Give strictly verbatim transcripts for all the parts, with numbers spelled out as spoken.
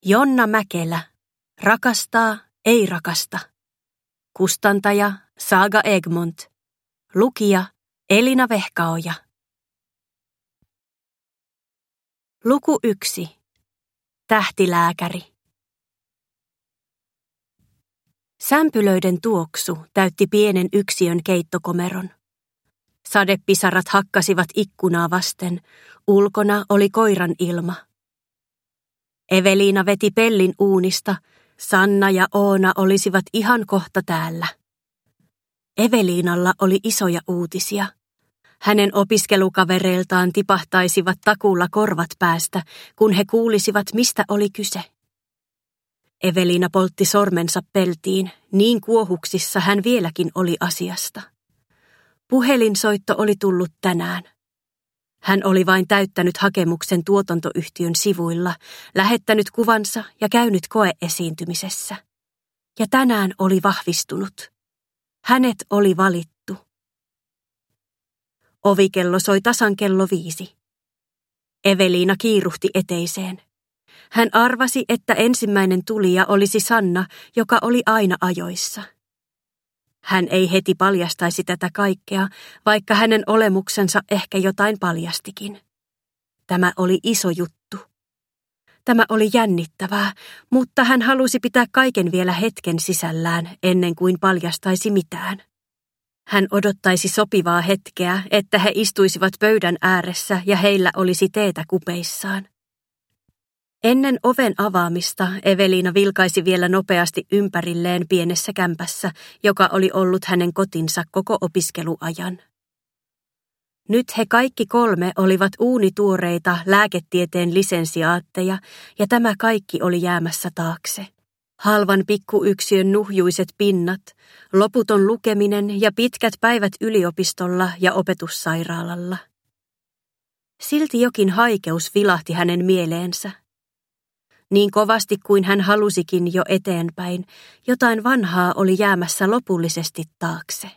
Jonna Mäkelä. Rakastaa, ei rakasta. Kustantaja Saga Egmont. Lukija Elina Vehkaoja. Luku yksi. Tähtilääkäri. Sämpylöiden tuoksu täytti pienen yksiön keittokomeron. Sadepisarat hakkasivat ikkunaa vasten. Ulkona oli koiran ilma. Eveliina veti pellin uunista. Sanna ja Oona olisivat ihan kohta täällä. Eveliinalla oli isoja uutisia. Hänen opiskelukavereiltaan tipahtaisivat takuulla korvat päästä, kun he kuulisivat, mistä oli kyse. Eveliina poltti sormensa peltiin, niin kuohuksissa hän vieläkin oli asiasta. Puhelinsoitto oli tullut tänään. Hän oli vain täyttänyt hakemuksen tuotantoyhtiön sivuilla, lähettänyt kuvansa ja käynyt koeesiintymisessä. Ja tänään oli vahvistunut. Hänet oli valittu. Ovikello soi tasan kello viisi. Eveliina kiiruhti eteiseen. Hän arvasi, että ensimmäinen tulija olisi Sanna, joka oli aina ajoissa. Hän ei heti paljastaisi tätä kaikkea, vaikka hänen olemuksensa ehkä jotain paljastikin. Tämä oli iso juttu. Tämä oli jännittävää, mutta hän halusi pitää kaiken vielä hetken sisällään ennen kuin paljastaisi mitään. Hän odottaisi sopivaa hetkeä, että he istuisivat pöydän ääressä ja heillä olisi teetä kupeissaan. Ennen oven avaamista Eveliina vilkaisi vielä nopeasti ympärilleen pienessä kämpässä, joka oli ollut hänen kotinsa koko opiskeluajan. Nyt he kaikki kolme olivat uunituoreita lääketieteen lisensiaatteja ja tämä kaikki oli jäämässä taakse. Halvan pikkuyksiön nuhjuiset pinnat, loputon lukeminen ja pitkät päivät yliopistolla ja opetussairaalalla. Silti jokin haikeus vilahti hänen mieleensä. Niin kovasti kuin hän halusikin jo eteenpäin, jotain vanhaa oli jäämässä lopullisesti taakse.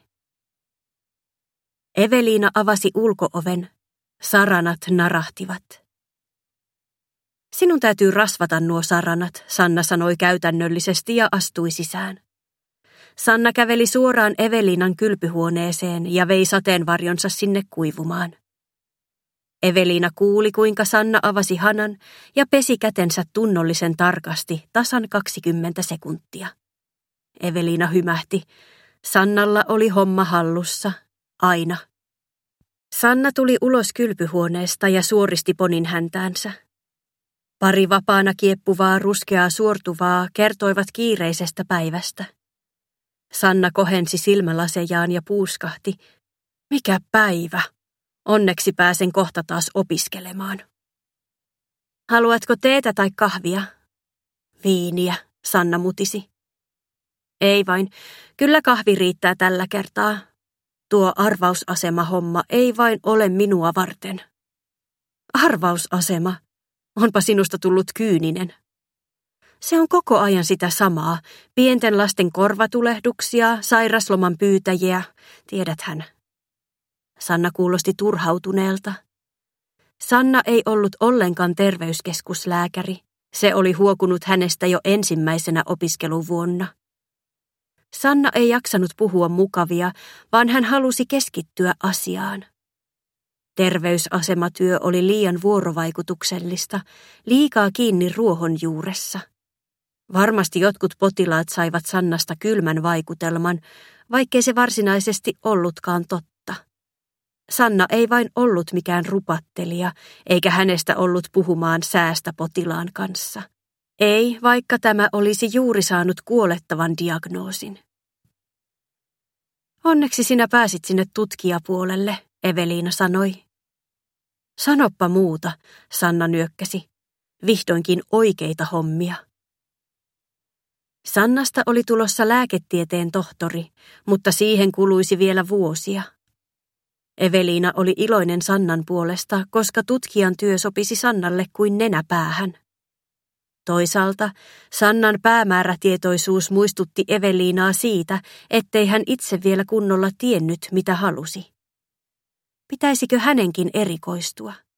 Eveliina avasi ulko-oven. Saranat narahtivat. Sinun täytyy rasvata nuo saranat, Sanna sanoi käytännöllisesti ja astui sisään. Sanna käveli suoraan Eveliinan kylpyhuoneeseen ja vei sateenvarjonsa sinne kuivumaan. Eveliina kuuli, kuinka Sanna avasi hanan ja pesi kätensä tunnollisen tarkasti tasan kaksikymmentä sekuntia. Eveliina hymähti. Sannalla oli homma hallussa. Aina. Sanna tuli ulos kylpyhuoneesta ja suoristi ponin häntäänsä. Pari vapaana kieppuvaa ruskeaa suortuvaa kertoivat kiireisestä päivästä. Sanna kohensi silmälasejaan ja puuskahti. Mikä päivä? Onneksi pääsen kohta taas opiskelemaan. Haluatko teetä tai kahvia? Viiniä, Sanna mutisi. Ei vain, kyllä kahvi riittää tällä kertaa. Tuo arvausasema-homma ei vain ole minua varten. Arvausasema? Onpa sinusta tullut kyyninen. Se on koko ajan sitä samaa. Pienten lasten korvatulehduksia, sairasloman pyytäjiä, tiedäthän. Sanna kuulosti turhautuneelta. Sanna ei ollut ollenkaan terveyskeskuslääkäri. Se oli huokunut hänestä jo ensimmäisenä opiskeluvuonna. Sanna ei jaksanut puhua mukavia, vaan hän halusi keskittyä asiaan. Terveysasematyö oli liian vuorovaikutuksellista, liikaa kiinni ruohonjuuressa. Varmasti jotkut potilaat saivat Sannasta kylmän vaikutelman, vaikkei se varsinaisesti ollutkaan totta. Sanna ei vain ollut mikään rupattelija, eikä hänestä ollut puhumaan säästä potilaan kanssa. Ei, vaikka tämä olisi juuri saanut kuolettavan diagnoosin. Onneksi sinä pääsit sinne tutkijapuolelle, Eveliina sanoi. Sanoppa muuta, Sanna nyökkäsi. Vihdoinkin oikeita hommia. Sannasta oli tulossa lääketieteen tohtori, mutta siihen kuluisi vielä vuosia. Eveliina oli iloinen Sannan puolesta, koska tutkijan työ sopisi Sannalle kuin nenä päähän. Toisaalta Sannan päämäärätietoisuus muistutti Eveliinaa siitä, ettei hän itse vielä kunnolla tiennyt, mitä halusi. Pitäisikö hänenkin erikoistua?